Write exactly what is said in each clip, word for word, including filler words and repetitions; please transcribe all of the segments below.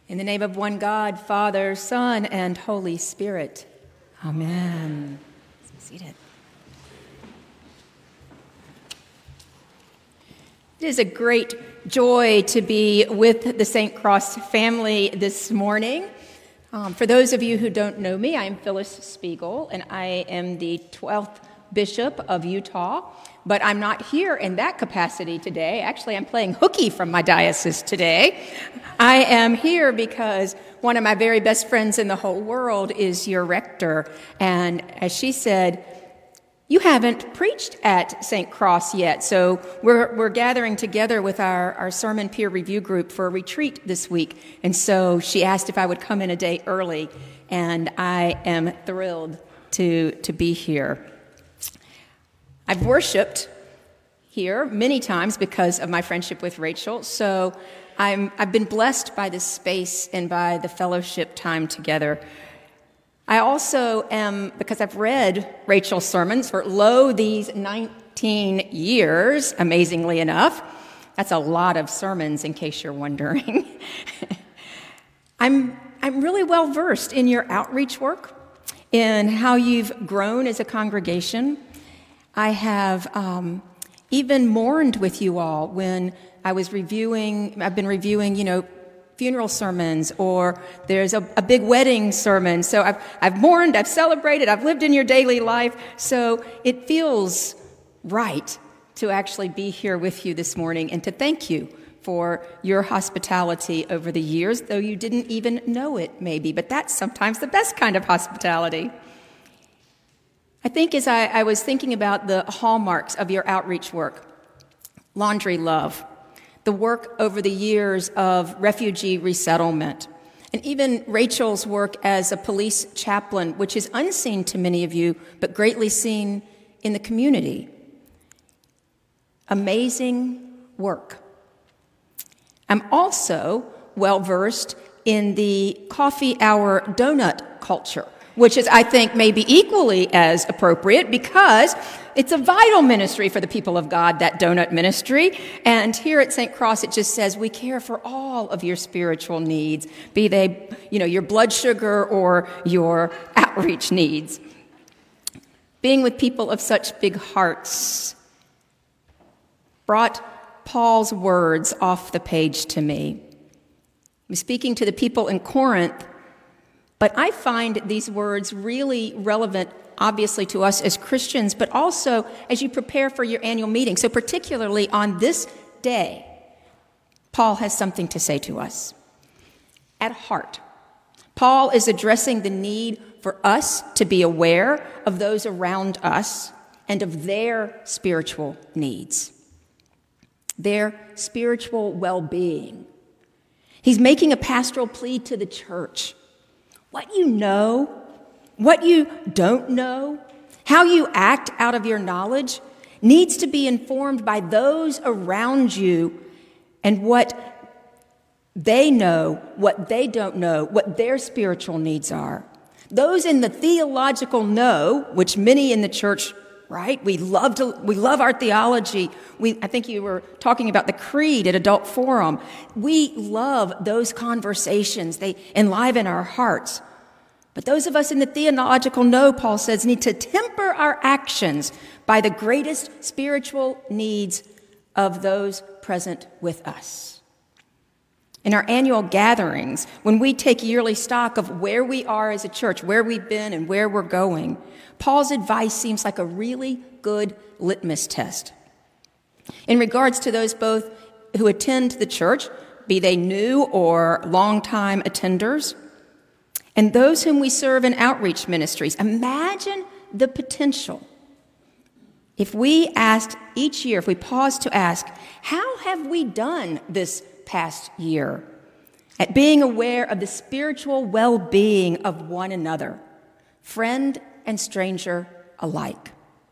In the name of one God, Father, Son, and Holy Spirit. Amen. Be seated. It is a great joy to be with the Saint Cross family this morning. Um, for those of you who don't know me, I am Phyllis Spiegel, and I am the twelfth Bishop of Utah. But I'm not here in that capacity today. Actually, I'm playing hooky from my diocese today. I am here because one of my very best friends in the whole world is your rector. And as she said, you haven't preached at Saint Cross yet. So we're we're gathering together with our, our sermon peer review group for a retreat this week. And so she asked if I would come in a day early. And I am thrilled to to be here. I've worshiped here many times because of my friendship with Rachel, so I'm, I've been blessed by this space and by the fellowship time together. I also am, because I've read Rachel's sermons for, lo, these nineteen years, amazingly enough. That's a lot of sermons, in case you're wondering. I'm, I'm really well versed in your outreach work, in how you've grown as a congregation. I have um, even mourned with you all when I was reviewing, I've been reviewing, you know, funeral sermons, or there's a, a big wedding sermon. So I've, I've mourned, I've celebrated, I've lived in your daily life. So it feels right to actually be here with you this morning and to thank you for your hospitality over the years, though you didn't even know it, maybe. But that's sometimes the best kind of hospitality. I think as I, I was thinking about the hallmarks of your outreach work, laundry love, the work over the years of refugee resettlement, and even Rachel's work as a police chaplain, which is unseen to many of you, but greatly seen in the community. Amazing work. I'm also well-versed in the coffee hour donut culture, which is, I think, maybe equally as appropriate because it's a vital ministry for the people of God, that donut ministry. And here at Saint Cross, it just says we care for all of your spiritual needs, be they, you know, your blood sugar or your outreach needs. Being with people of such big hearts brought Paul's words off the page to me. He was speaking to the people in Corinth, but I find these words really relevant, obviously, to us as Christians, but also as you prepare for your annual meeting. So particularly on this day, Paul has something to say to us. At heart, Paul is addressing the need for us to be aware of those around us and of their spiritual needs, their spiritual well-being. He's making a pastoral plea to the church. What you know, what you don't know, how you act out of your knowledge needs to be informed by those around you and what they know, what they don't know, what their spiritual needs are. Those in the theological know, which many in the church, right? We love to, we love our theology. We, I think you were talking about the creed at Adult Forum. We love those conversations. They enliven our hearts. But those of us in the theological know, Paul says, need to temper our actions by the greatest spiritual needs of those present with us. In our annual gatherings, when we take yearly stock of where we are as a church, where we've been and where we're going, Paul's advice seems like a really good litmus test. In regards to those both who attend the church, be they new or longtime attenders, and those whom we serve in outreach ministries, imagine the potential. If we asked each year, if we paused to ask, how have we done this past year at being aware of the spiritual well-being of one another, friend and stranger alike?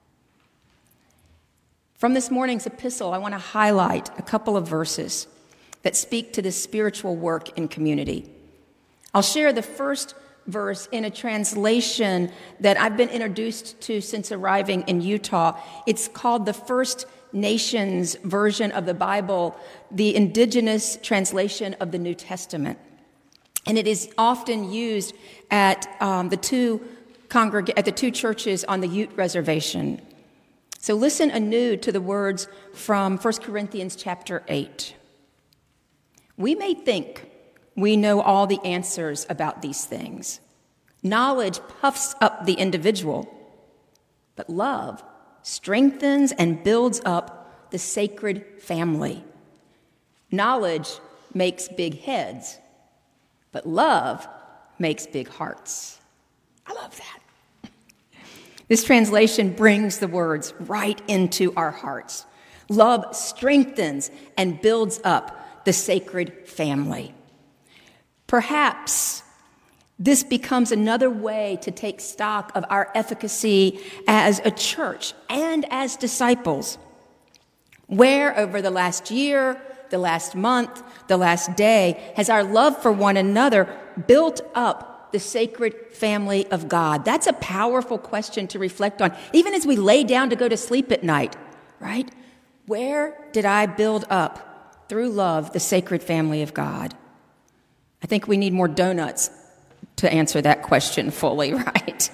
From this morning's epistle, I want to highlight a couple of verses that speak to this spiritual work in community. I'll share the first verse in a translation that I've been introduced to since arriving in Utah. It's called the First Nations version of the Bible, the indigenous translation of the New Testament. And it is often used at um, the two congreg- at the two churches on the Ute Reservation. So listen anew to the words from First Corinthians chapter eight. We may think we know all the answers about these things. Knowledge puffs up the individual, but love strengthens and builds up the sacred family. Knowledge makes big heads, but love makes big hearts. I love that. This translation brings the words right into our hearts. Love strengthens and builds up the sacred family. Perhaps this becomes another way to take stock of our efficacy as a church and as disciples, where over the last year, the last month, the last day, has our love for one another built up the sacred family of God? That's a powerful question to reflect on, even as we lay down to go to sleep at night, right? Where did I build up, through love, the sacred family of God? I think we need more donuts to answer that question fully, right?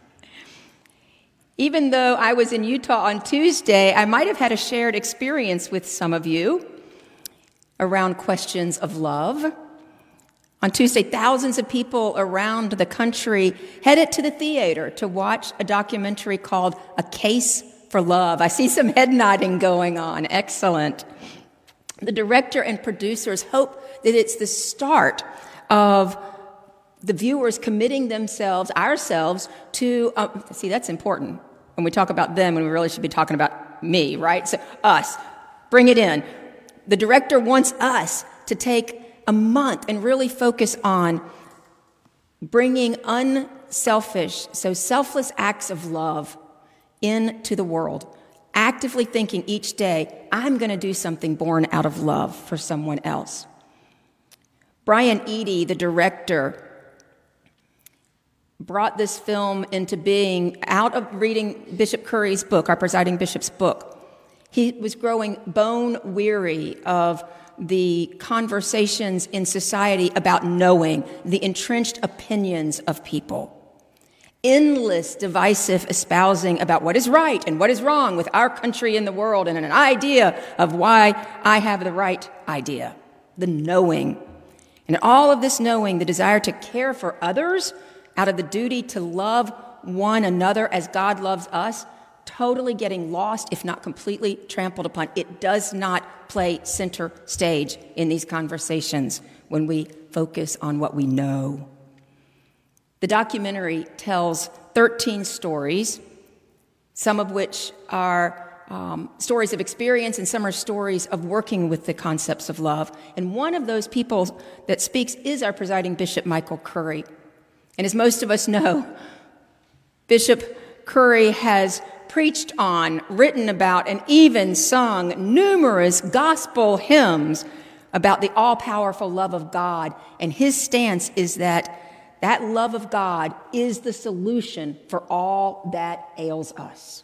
Even though I was in Utah on Tuesday, I might have had a shared experience with some of you around questions of love. On Tuesday, thousands of people around the country headed to the theater to watch a documentary called A Case for Love. I see some head nodding going on. Excellent. The director and producers hope that it's the start of the viewers committing themselves, ourselves, to, um, see, that's important. When we talk about them, when we really should be talking about me, right? So us, bring it in. The director wants us to take a month and really focus on bringing unselfish, so selfless acts of love into the world, actively thinking each day, I'm going to do something born out of love for someone else. Brian Eady, the director, brought this film into being out of reading Bishop Curry's book, our presiding bishop's book. He was growing bone weary of the conversations in society about knowing, the entrenched opinions of people. Endless divisive espousing about what is right and what is wrong with our country and the world, and an idea of why I have the right idea, the knowing. And all of this knowing, the desire to care for others out of the duty to love one another as God loves us, totally getting lost, if not completely trampled upon. It does not play center stage in these conversations when we focus on what we know. The documentary tells thirteen stories, some of which are um, stories of experience and some are stories of working with the concepts of love. And one of those people that speaks is our presiding Bishop, Michael Curry. And as most of us know, Bishop Curry has preached on, written about, and even sung numerous gospel hymns about the all-powerful love of God. And his stance is that that love of God is the solution for all that ails us.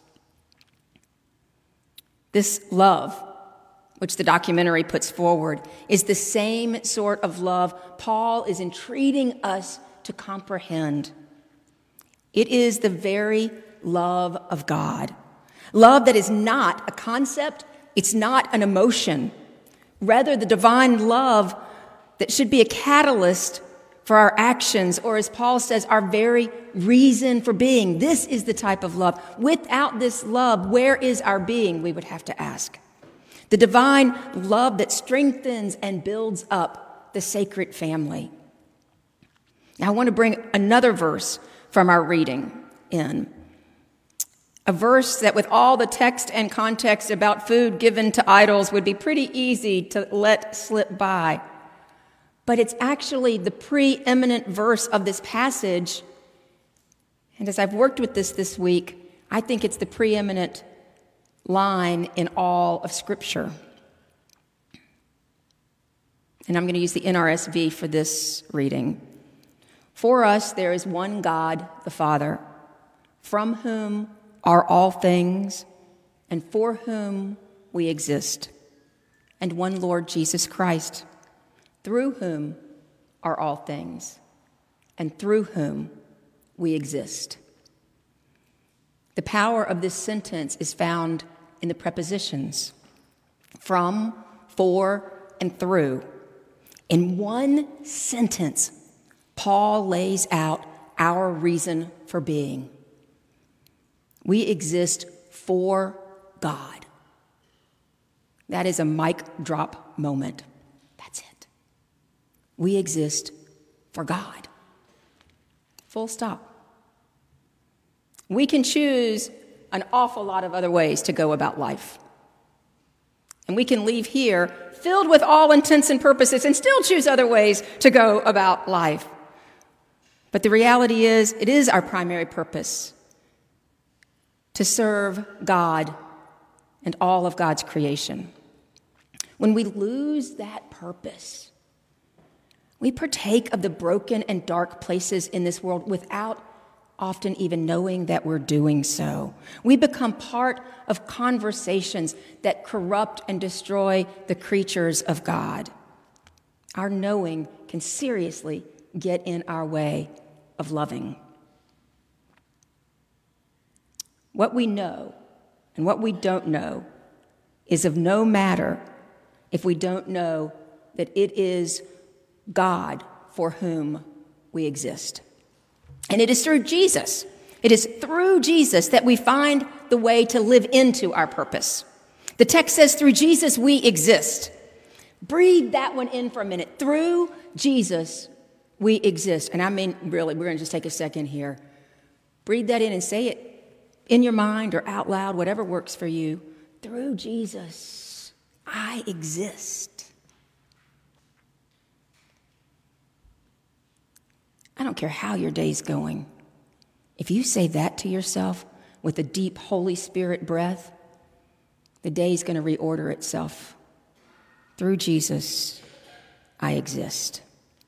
This love, which the documentary puts forward, is the same sort of love Paul is entreating us to comprehend. It is the very love of God. Love that is not a concept, it's not an emotion. Rather, the divine love that should be a catalyst for our actions, or as Paul says, our very reason for being. This is the type of love. Without this love, where is our being, we would have to ask. The divine love that strengthens and builds up the sacred family. Now, I want to bring another verse from our reading in. A verse that with all the text and context about food given to idols would be pretty easy to let slip by. But it's actually the preeminent verse of this passage. And as I've worked with this this week, I think it's the preeminent line in all of Scripture. And I'm going to use the N R S V for this reading. For us there is one God, the Father, from whom are all things, and for whom we exist, and one Lord Jesus Christ, through whom are all things, and through whom we exist. The power of this sentence is found in the prepositions from, for, and through. In one sentence, Paul lays out our reason for being. We exist for God. That is a mic drop moment. That's it. We exist for God. Full stop. We can choose an awful lot of other ways to go about life. And we can leave here filled with all intents and purposes and still choose other ways to go about life. But the reality is, it is our primary purpose to serve God and all of God's creation. When we lose that purpose, we partake of the broken and dark places in this world without often even knowing that we're doing so. We become part of conversations that corrupt and destroy the creatures of God. Our knowing can seriously get in our way of loving. What we know and what we don't know is of no matter if we don't know that it is God for whom we exist. And it is through Jesus. It is through Jesus that we find the way to live into our purpose. The text says, through Jesus we exist. Breathe that one in for a minute. Through Jesus we exist. And I mean, really, we're going to just take a second here. Breathe that in and say it in your mind or out loud, whatever works for you. Through Jesus, I exist. I don't care how your day's going. If you say that to yourself with a deep Holy Spirit breath, the day's going to reorder itself. Through Jesus, I exist.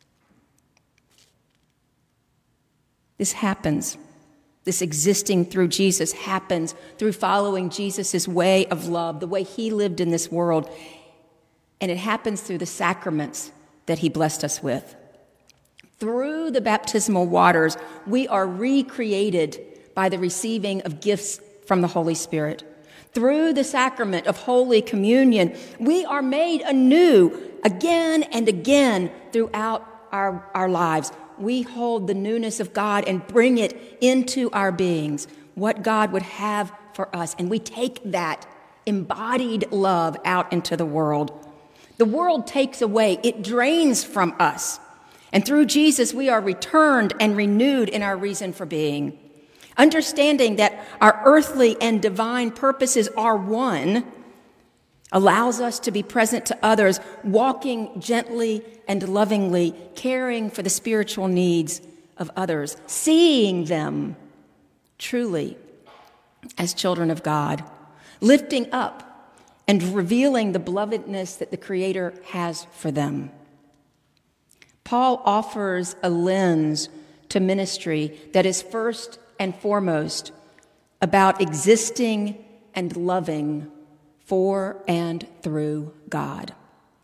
This happens. This existing through Jesus happens through following Jesus' way of love, the way he lived in this world. And it happens through the sacraments that he blessed us with. Through the baptismal waters, we are recreated by the receiving of gifts from the Holy Spirit. Through the sacrament of Holy Communion, we are made anew again and again throughout our, our lives. We hold the newness of God and bring it into our beings, what God would have for us. And we take that embodied love out into the world. The world takes away, it drains from us. And through Jesus, we are returned and renewed in our reason for being. Understanding that our earthly and divine purposes are one allows us to be present to others, walking gently and lovingly, caring for the spiritual needs of others, seeing them truly as children of God, lifting up and revealing the belovedness that the Creator has for them. Paul offers a lens to ministry that is first and foremost about existing and loving for and through God.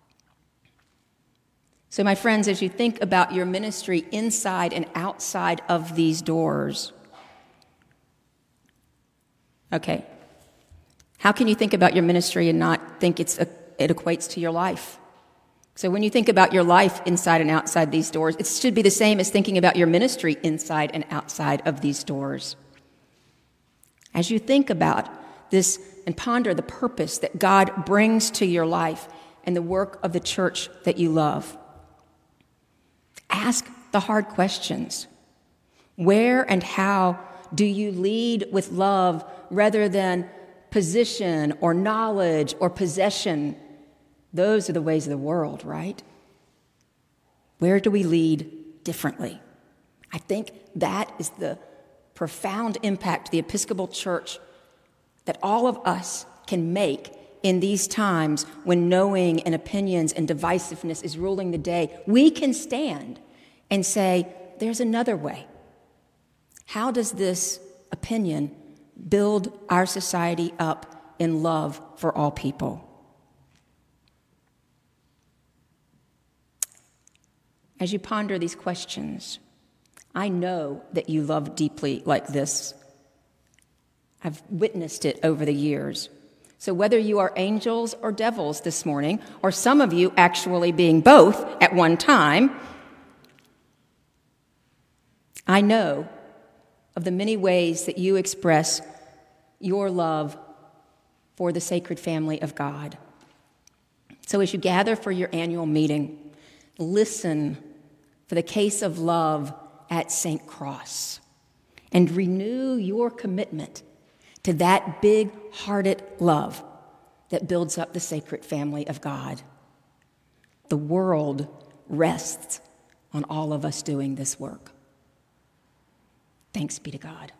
So, my friends, as you think about your ministry inside and outside of these doors, okay, how can you think about your ministry and not think it's a, it equates to your life? So when you think about your life inside and outside these doors, it should be the same as thinking about your ministry inside and outside of these doors. As you think about this and ponder the purpose that God brings to your life and the work of the church that you love, ask the hard questions. Where and how do you lead with love rather than position or knowledge or possession? Those are the ways of the world, right? Where do we lead differently? I think that is the profound impact the Episcopal Church that all of us can make in these times when knowing and opinions and divisiveness is ruling the day. We can stand and say, there's another way. How does this opinion build our society up in love for all people? as you ponder these questions, I know that you love deeply like this. I've witnessed it over the years. So whether you are angels or devils this morning, or some of you actually being both at one time, I know of the many ways that you express your love for the sacred family of God. So as you gather for your annual meeting, listen for the case of love at Saint Cross and renew your commitment to that big-hearted love that builds up the sacred family of God. The world rests on all of us doing this work. Thanks be to God.